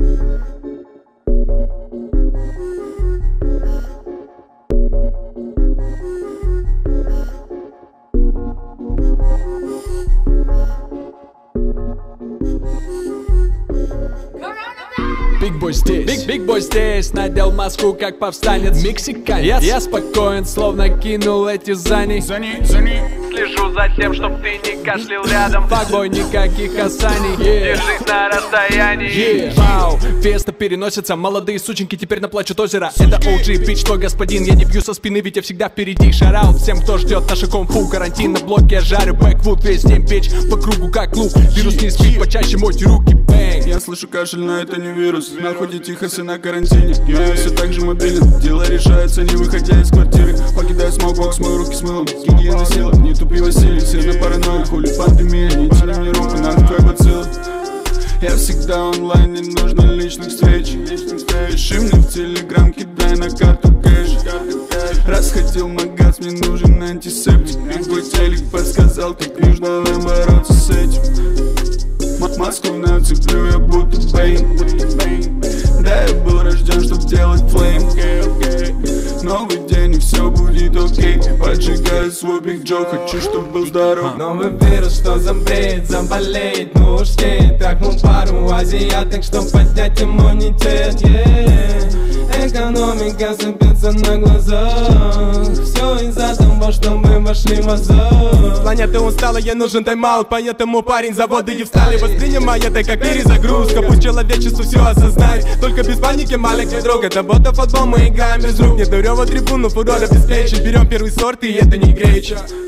Big Boy здесь, надел маску как повстанец мексиканец. Я спокоен, словно кинул эти зани. Слежу за тем, чтоб ты не кашлял рядом. Факбой, никаких касаний, держись на расстоянии. Вау, феста переносится, молодые сученьки теперь наплачут озеро. Это OG, бич, что господин, я не бью со спины, ведь я всегда впереди. Шараут всем, кто ждет наше кунг-фу. Карантин на блоке, я жарю бэквуд, весь день печь по кругу как лук. Вирус не спит, почаще мойте руки, бэнг. Я слышу кашель, но это не вирус. На ходе тихо, все на карантине. Я все так же мобилен, дело решается, не выходя из квартиры. Покидаю смолбокс, мою руки с мылом. Гигиена сила, не тупи Василий. Все на паранойю, хули пандемия. Не тяни мне руку, нахуй бацилла. Я всегда онлайн, не нужно личных встреч. Пиши мне в телеграм, кидай на карту кэш. Расходил магаз, мне нужен антисептик. Биг телек подсказал, как нужно бороться с этим. Маску нацеплю, я будто Бэйн. Да, я был рожден, чтоб делать флейм. Новый день и все будет окей. Поджигаю свой Биг Джо, хочу, чтоб был здоров. Новый вирус, что забреет, заболеет, ну уж не трахнул пару азиаток, чтоб поднять иммунитет. Экономика сыпется на глазах. Все из-за того, что мы вошли в азарт. Планета устала, ей нужен тайм-аут, поэтому парень заводы и встали. Воспринимай это как перезагрузка, пусть человечество все осознает. Только без паники, маленький друг, это будто футбол, мы играем без рук. Нет дурева трибуну, фурор обеспечен. Берем первый сорт, и это не греча.